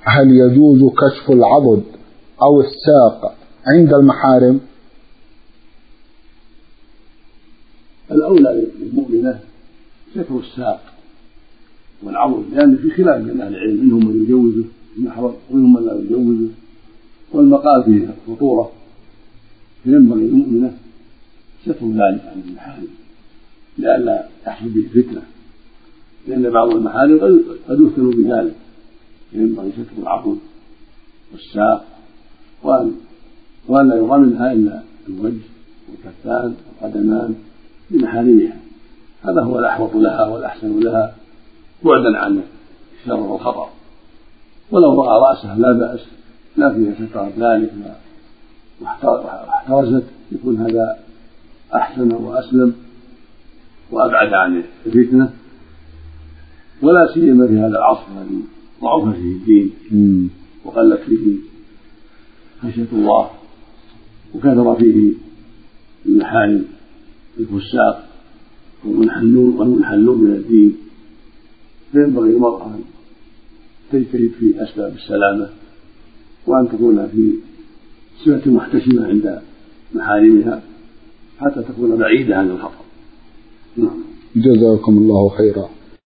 هل يجوز كشف العضد أو الساق عند المحارم؟ الأولى للمؤمنة ستر الساق والعضد، لأن في خلاف بين أهل العلم، منهم من يجوزه المحرم ومنهم من لا يجوزه، والمقال فيه خطورة، فينبغي للمؤمنة ستر ذلك عن المحارم لئلا يحصل به فتنة، لأن بعض المحارم قد يفتن بذلك، فينبغي ستر العضد والساق، وأن لا يرى منها إلا الوجه والكفان والقدمان لمحارمها، هذا هو الأحوط لها والأحسن لها بعدا عن الشر والخطر. ولو رأى رأسها لا بأس، لكن إذا سترت ذلك واحترزت يكون هذا أحسن وأسلم وأبعد عن الفتنة، ولا سيما في هذا العصر الذي ضعف فيه الدين وقلت فيه خشية الله وكثر فيه المحارم الفساق والمنحلون من الدين، فينبغي المرأة أن تجتهد في أسباب السلامة، وأن تكون في صفة محتشمة عند محارمها حتى تكون بعيدة عن الخطر. جزاكم الله خيرا.